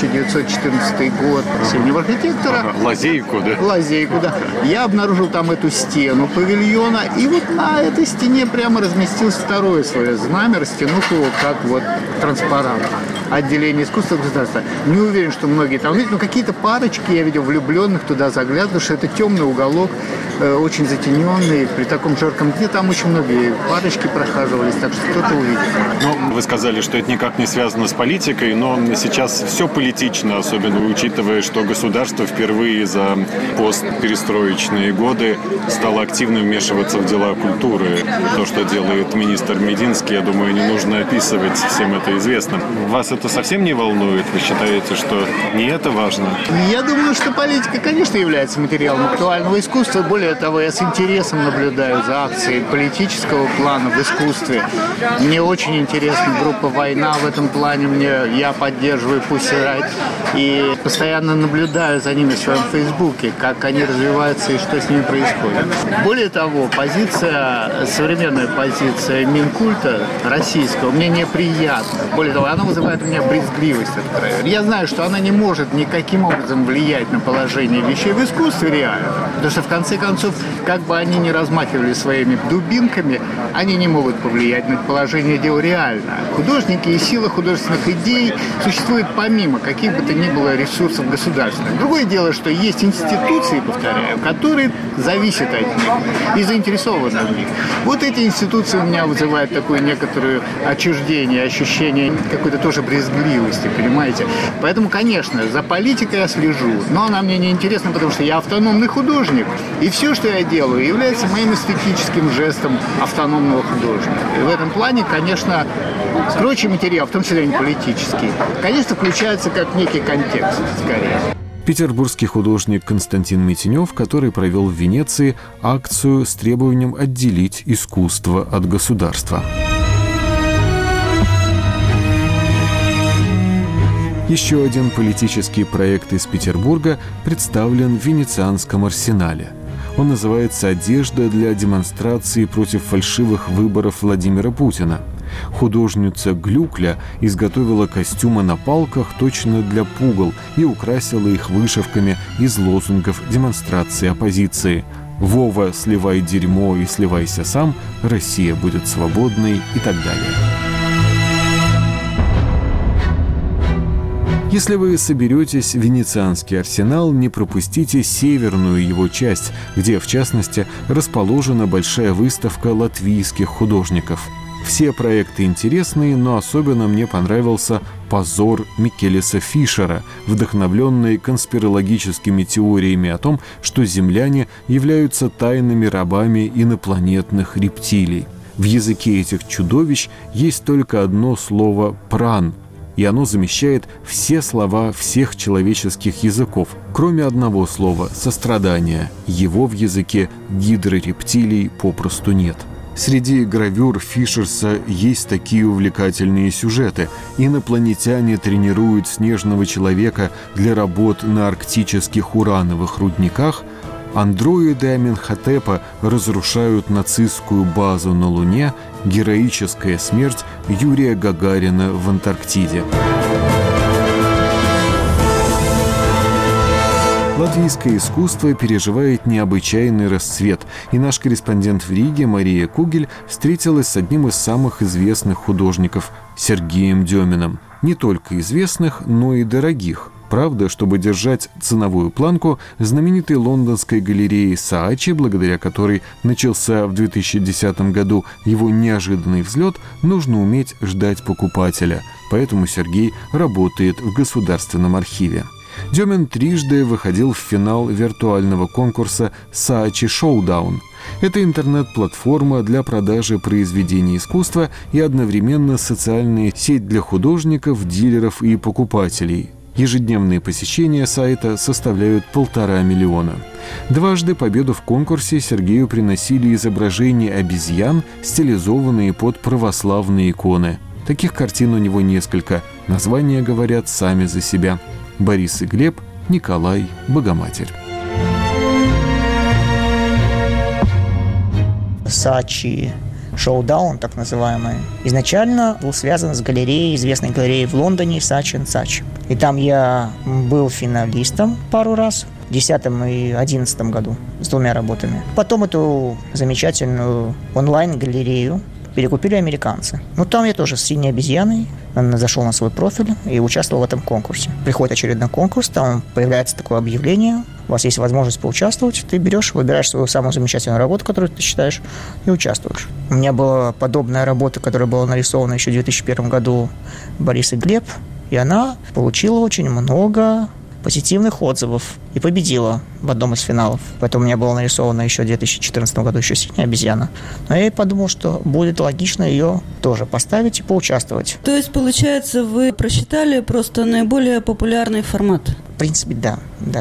1914 год синего архитектора. Лазейку, да? Лазейку, да. Я обнаружил там эту стену павильона, и вот на этой стене прямо разместилось второе свое знамя, растянув его как вот транспарант. Отделение искусства и государства. Не уверен, что многие там видят, но какие-то парочки я видел влюбленных туда заглядывают, потому что это темный уголок, очень затененный. При таком жарком дне там очень многие парочки прохаживались, так что кто-то увидел. Ну, вы сказали, что это никак не связано с политикой, но сейчас все политично, особенно учитывая, что государство впервые за постперестроечные годы стало активно вмешиваться в дела культуры. То, что делает министр Мединский, я думаю, не нужно описывать, всем это известно. Вас это совсем не волнует? Вы считаете, что не это важно? Я думаю, что политика, конечно, является материалом актуального искусства. Более того, я с интересом наблюдаю за акцией политического плана в искусстве. Мне очень интересна группа «Война» в этом плане. Я поддерживаю Pussy Riot и постоянно наблюдаю за ними в своем Фейсбуке, как они развиваются и что с ними происходит. Более того, современная позиция Минкульта российского мне неприятна. Более того, она вызывает у меня брезгливость. Я знаю, что она не может никаким образом влиять на положение вещей в искусстве реально. Потому что, в конце концов, как бы они ни размахивали своими дубинками, они не могут повлиять на положение дел реально. Художники и сила художественных идей существуют помимо каких бы то ни было ресурсов государственных. Другое дело, что есть институции, повторяю, которые зависят от них и заинтересованы в них. Вот эти институции у меня вызывают такое некоторое отчуждение, ощущение какой-то тоже брезгливости, понимаете? Поэтому, конечно, за политикой я слежу, но она мне не интересна, потому что я автономный художник, и все, что я делаю, является моим эстетическим жестом автономного художника. И в этом плане, конечно, прочий материал, в том числе и политический, конечно, включается как некий контекст, скорее. Петербургский художник Константин Митенев, который провел в Венеции акцию с требованием отделить искусство от государства. Еще один политический проект из Петербурга представлен в Венецианском арсенале. Он называется «Одежда для демонстрации против фальшивых выборов Владимира Путина». Художница Глюкля изготовила костюмы на палках точно для пугал и украсила их вышивками из лозунгов демонстрации оппозиции. «Вова, сливай дерьмо и сливайся сам», «Россия будет свободной» и так далее. Если вы соберетесь в Венецианский арсенал, не пропустите северную его часть, где, в частности, расположена большая выставка латвийских художников. Все проекты интересные, но особенно мне понравился «Позор» Микелеса Фишера, вдохновленный конспирологическими теориями о том, что земляне являются тайными рабами инопланетных рептилий. В языке этих чудовищ есть только одно слово «пран», и оно замещает все слова всех человеческих языков, кроме одного слова «сострадание». Его в языке гидрорептилий попросту нет. Среди гравюр Фишерса есть такие увлекательные сюжеты. Инопланетяне тренируют снежного человека для работ на арктических урановых рудниках, андроиды Аменхотепа разрушают нацистскую базу на Луне, героическая смерть Юрия Гагарина в Антарктиде. Латвийское искусство переживает необычайный расцвет, и наш корреспондент в Риге Мария Кугель встретилась с одним из самых известных художников Сергеем Деминым. Не только известных, но и дорогих. Правда, чтобы держать ценовую планку знаменитой лондонской галереи Саачи, благодаря которой начался в 2010 году его неожиданный взлет, нужно уметь ждать покупателя. Поэтому Сергей работает в Государственном архиве. Демин трижды выходил в финал виртуального конкурса «Саачи Шоудаун». Это интернет-платформа для продажи произведений искусства и одновременно социальная сеть для художников, дилеров и покупателей. Ежедневные посещения сайта составляют 1,5 миллиона. Дважды победу в конкурсе Сергею приносили изображения обезьян, стилизованные под православные иконы. Таких картин у него несколько. Названия говорят сами за себя. Борис и Глеб, Николай, Богоматерь. Саачи Шоудаун, так называемый, изначально был связан с галереей, известной галереей в Лондоне Saatchi & Saatchi. И там я был финалистом пару раз, в 2010 и 2011 году, с 2 работами. Потом эту замечательную онлайн-галерею перекупили американцы. Там я тоже с синей обезьяной зашел на свой профиль и участвовал в этом конкурсе. Приходит очередной конкурс, там появляется такое объявление, у вас есть возможность поучаствовать, ты берешь, выбираешь свою самую замечательную работу, которую ты считаешь, и участвуешь. У меня была подобная работа, которая была нарисована еще в 2001 году, «Борис и Глеб», и она получила очень много позитивных отзывов и победила в одном из финалов. Поэтому у меня была нарисована еще в 2014 году еще «Синяя обезьяна». Но я и подумал, что будет логично ее тоже поставить и поучаствовать. То есть, получается, вы просчитали просто наиболее популярный формат? В принципе, да,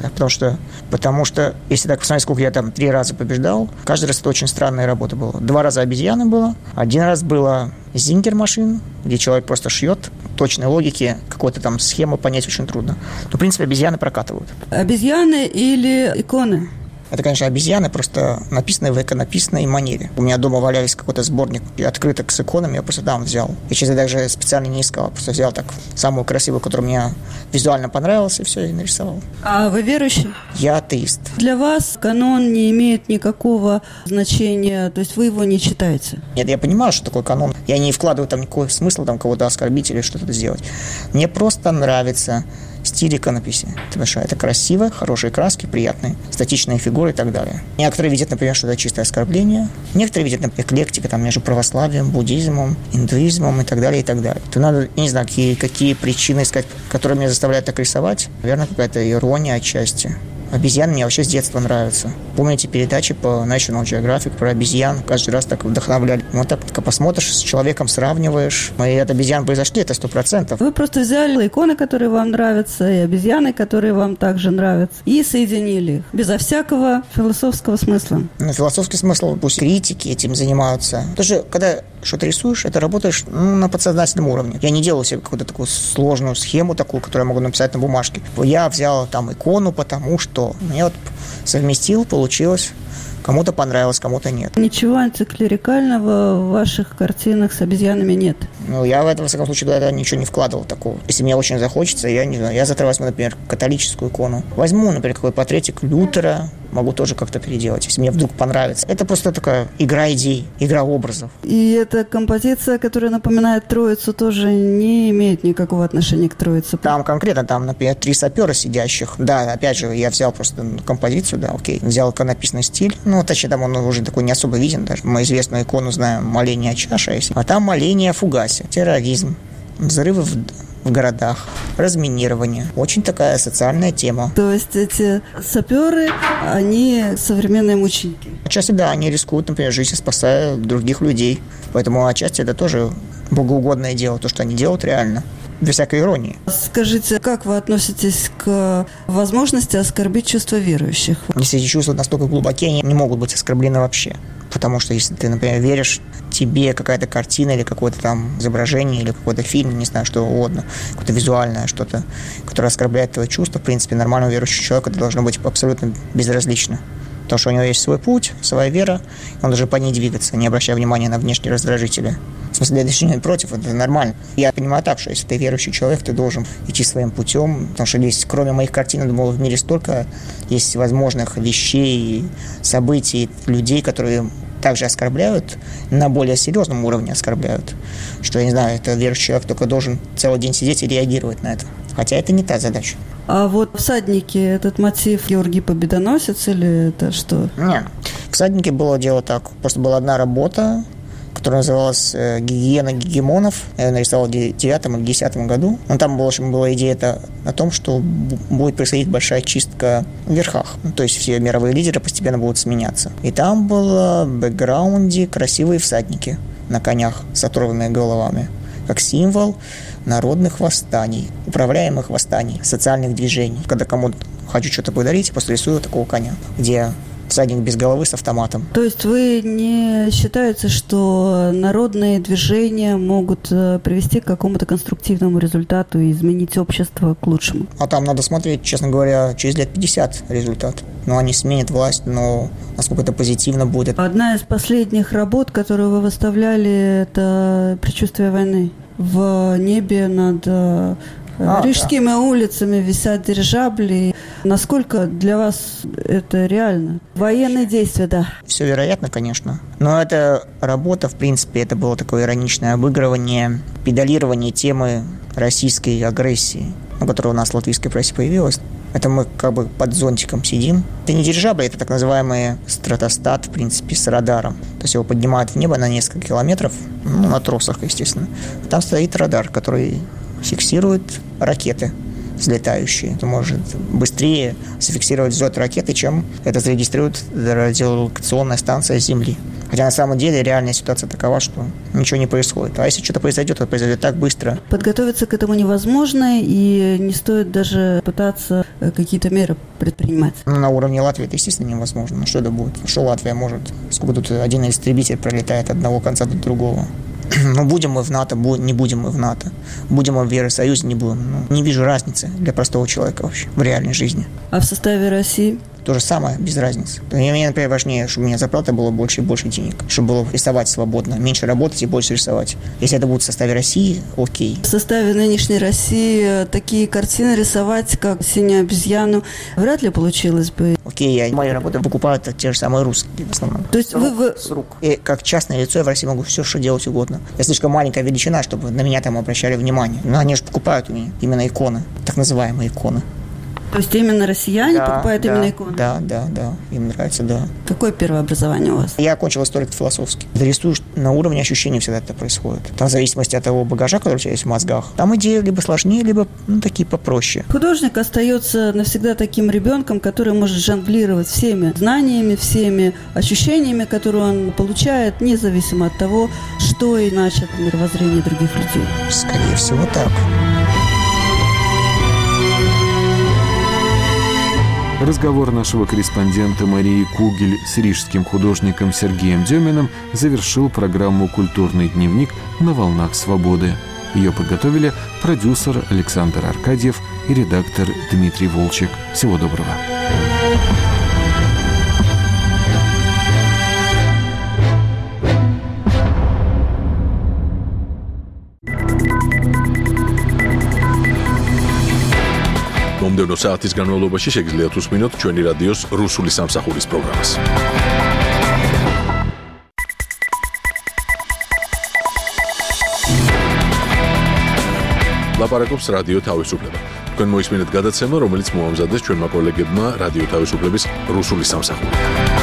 потому что, если так посмотреть, сколько я там 3 раза побеждал, каждый раз это очень странная работа была. 2 раза обезьяны было, 1 раз было зингер-машин, где человек просто шьет. Точной логики, какой-то там схемы понять очень трудно. Но, в принципе, обезьяны прокатывают. Обезьяны или иконы? Это, конечно, обезьяны, просто написанные в иконописной манере. У меня дома валялись какой-то сборник открыток с иконами, я просто там взял. Я сейчас даже специально не искал, просто взял так самую красивую, которая мне визуально понравилась, и все, и нарисовал. А вы верующий? Я атеист. Для вас канон не имеет никакого значения, то есть вы его не читаете? Нет, я понимаю, что такое канон. Я не вкладываю там никакой смысл там кого-то оскорбить или что-то сделать. Мне просто нравится стиль иконописи. Это красиво, хорошие краски, приятные, статичные фигуры и так далее. Некоторые видят, например, что это чистое оскорбление. Некоторые видят, например, эклектика там, между православием, буддизмом, индуизмом и так далее, и так далее. То надо, я не знаю, какие причины искать, которые меня заставляют так рисовать. Наверное, какая-то ирония отчасти. Обезьяны мне вообще с детства нравятся. Помните передачи по National Geographic про обезьян? Каждый раз так вдохновляли. Так посмотришь, с человеком сравниваешь. И от обезьян произошли, это 100%. Вы просто взяли иконы, которые вам нравятся, и обезьяны, которые вам также нравятся, и соединили их. Безо всякого философского смысла. Философский смысл, пусть критики этим занимаются. Потому что, когда что-то рисуешь, это работаешь на подсознательном уровне. Я не делаю себе какую-то такую сложную схему, такую, которую я могу написать на бумажке. Я взял там икону, потому что мне совместил, получилось. Кому-то понравилось, кому-то нет. Ничего антиклерикального в ваших картинах с обезьянами нет? Я в этом, во всяком случае, когда ничего не вкладывал такого. Если мне очень захочется, я не знаю, я завтра возьму, например, католическую икону. Возьму, например, какой портретик Лютера, могу тоже как-то переделать, если мне вдруг понравится. Это просто такая игра идей, игра образов. И эта композиция, которая напоминает Троицу, тоже не имеет никакого отношения к Троице? Там конкретно, например, 3 сапера сидящих. Да, опять же, я взял просто композицию, да, окей. Взял иконописный стиль. Точнее, там он уже такой не особо виден даже. Мы известную икону знаем, моление чаша. А там моление о фугасе, терроризм, взрывы в городах, разминирование. Очень такая социальная тема. То есть эти саперы, они современные мученики? Отчасти, да, они рискуют, например, жизнь, спасая других людей. Поэтому отчасти это тоже богоугодное дело, то, что они делают реально. Без всякой иронии. Скажите, как вы относитесь к возможности оскорбить чувства верующих? Если эти чувства настолько глубокие, они не могут быть оскорблены вообще. Потому что если ты, например, веришь, тебе какая-то картина или какое-то там изображение или какой-то фильм, не знаю, что угодно, какое-то визуальное что-то, которое оскорбляет твои чувства, в принципе, нормального верующего человека это должно быть абсолютно безразлично. Потому что у него есть свой путь, своя вера, он должен по ней двигаться, не обращая внимания на внешние раздражители. В смысле, движение против, это нормально. Я понимаю так, что если ты верующий человек, ты должен идти своим путем, потому что есть, кроме моих картин, я думал, в мире столько есть возможных вещей, событий, людей, которые также оскорбляют, на более серьезном уровне оскорбляют, что, я не знаю, это верующий человек только должен целый день сидеть и реагировать на это. Хотя это не та задача. А вот «Всадники» этот мотив Георгий Победоносец или это что? Нет. В «Всаднике» было дело так. Просто была одна работа, которая называлась «Гигиена гегемонов». Я ее нарисовал в 2009 или 2010 году. Но там была идея о том, что будет происходить большая чистка в верхах. То есть все мировые лидеры постепенно будут сменяться. И там было в бэкграунде красивые всадники на конях с оторванными головами. Как символ народных восстаний, управляемых восстаний, социальных движений. Когда кому-то хочу что-то подарить, просто рисую такого коня, где всадник без головы с автоматом. То есть вы не считаете, что народные движения могут привести к какому-то конструктивному результату и изменить общество к лучшему? А там надо смотреть, честно говоря, через лет 50 результат. Они сменят власть, но насколько это позитивно будет. Одна из последних работ, которую вы выставляли, это «Предчувствие войны». В небе над рижскими улицами висят дирижабли. Насколько для вас это реально? Военные действия, да. Все вероятно, конечно. Но эта работа, в принципе, это было такое ироничное обыгрывание, педалирование темы российской агрессии, которая у нас в латвийской прессе появилась. Это мы как бы под зонтиком сидим. Это не дирижабли, это так называемый стратостат, в принципе, с радаром. То есть его поднимают в небо на несколько километров, на тросах, естественно. Там стоит радар, который фиксирует ракеты взлетающие. Это может быстрее зафиксировать взлет ракеты, чем это зарегистрирует радиолокационная станция Земли. Хотя на самом деле реальная ситуация такова, что ничего не происходит. А если что-то произойдет, то произойдет так быстро. Подготовиться к этому невозможно, и не стоит даже пытаться какие-то меры предпринимать. На уровне Латвии это, естественно, невозможно. Что это будет? Что Латвия может? Сколько тут один истребитель пролетает от одного конца до другого? Будем мы в НАТО, не будем мы в НАТО. Будем мы в Евросоюзе, не будем. Не вижу разницы для простого человека вообще в реальной жизни. А в составе России? То же самое, без разницы. Мне, например, важнее, чтобы у меня зарплата была больше и больше денег, чтобы было рисовать свободно, меньше работать и больше рисовать. Если это будет в составе России, окей. В составе нынешней России такие картины рисовать, как «Синюю обезьяну», вряд ли получилось бы. Окей, мои работы покупают те же самые русские в основном. То есть с рук. И как частное лицо я в России могу все, что делать угодно. Я слишком маленькая величина, чтобы на меня там обращали внимание. Но они же покупают у меня именно иконы, так называемые иконы. То есть именно россияне покупают именно иконы? Да, им нравится, да. Какое первое образование у вас? Я окончил историко-философский. Рисуешь на уровне ощущений, всегда это происходит. Там в зависимости от того багажа, который у тебя есть в мозгах, там идеи либо сложнее, либо такие попроще. Художник остается навсегда таким ребенком, который может жонглировать всеми знаниями, всеми ощущениями, которые он получает, независимо от того, что и значит мировоззрение других людей. Скорее всего, так. Разговор нашего корреспондента Марии Кугель с рижским художником Сергеем Деминым завершил программу «Культурный дневник» на «Волнах свободы». Ее подготовили продюсер Александр Аркадьев и редактор Дмитрий Волчек. Всего доброго. მომდევნო საათის განმავლობაში შეგიძლიათ უსმინოთ ჩვენი რადიოს რუსული სამსახურის პროგრამას. ლაპარაკობს რადიო თავისუფლება. თქვენ მოისმინეთ გადაცემა, რომელიც მოამზადეს ჩვენმა კოლეგებმა რადიო თავისუფლების რუსული სამსახური.